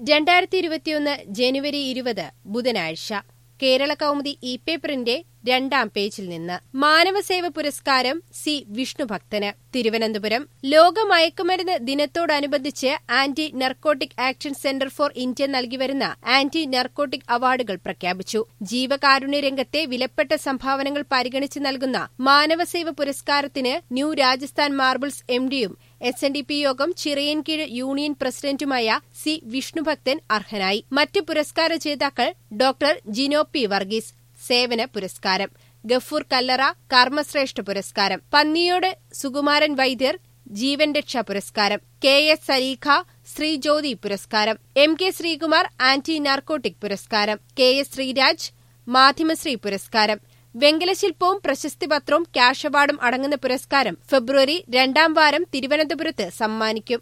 2021 ജനുവരി 20 ബുധനാഴ്ച കേരള കൗമുദി ഇ-പേപ്പറിന്റെ 2ാം പേജിൽ നിന്ന് മാനവസേവ പുരസ്കാരം സി വിഷ്ണുഭക്തന്. തിരുവനന്തപുരം ലോക മയക്കുമരുന്ന് ദിനത്തോടനുബന്ധിച്ച് anti narcotic action centre for India നൽകിവരുന്ന ആന്റി നർക്കോട്ടിക് അവാർഡുകൾ പ്രഖ്യാപിച്ചു. ജീവകാരുണ്യ രംഗത്തെ വിലപ്പെട്ട സംഭാവനകൾ പരിഗണിച്ച് നൽകുന്ന മാനവസേവ പുരസ്കാരത്തിന് ന്യൂ രാജസ്ഥാൻ മാർബിൾസ് എംഡിയും SNDP യോഗം ചിറയൻകീഴ് യൂണിയൻ പ്രസിഡന്റുമായ സി വിഷ്ണുഭക്തൻ അർഹനായി. മറ്റ് പുരസ്കാര ജേതാക്കൾ ഡോക്ടർ ജിനോ പി വർഗീസ് സേവന പുരസ്കാരം, ഗഫൂർ കല്ലറ കർമ്മശ്രേഷ്ഠ പുരസ്കാരം, പന്നിയോട് സുകുമാരൻ വൈദ്യർ ജീവൻ രക്ഷാ പുരസ്കാരം, KS സലീഖ ശ്രീജ്യോതി പുരസ്കാരം, MK ശ്രീകുമാർ ആന്റി നാർക്കോട്ടിക് പുരസ്കാരം, KS ശ്രീരാജ് മാധ്യമശ്രീ പുരസ്കാരം, വെങ്കലശില്പവും പ്രശസ്തിപത്രവും ക്യാഷ് അവാർഡും അടങ്ങുന്ന പുരസ്കാരം ഫെബ്രുവരി 2ാം വാരം തിരുവനന്തപുരത്ത് സമ്മാനിക്കും.